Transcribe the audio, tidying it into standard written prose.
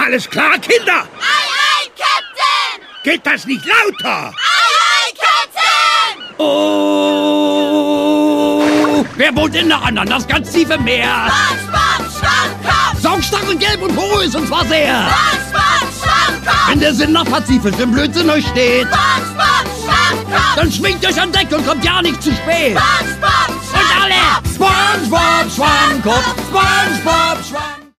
Alles klar, Kinder? Aye, aye, Captain! Geht das nicht lauter? Aye, aye, Captain! Oh! Wer wohnt in der Ananas ganz tief im Meer? SpongeBob Schwammkopf! Saugstach und gelb und porös und zwar sehr. SpongeBob Schwammkopf! Wenn der Sinn nach Pazifisch im Blödsinn euch steht, SpongeBob Schwammkopf! dann schwingt euch an Deck und kommt ja nicht zu spät. SpongeBob Und alle! SpongeBob Schwammkopf! SpongeBob Schwammkopf!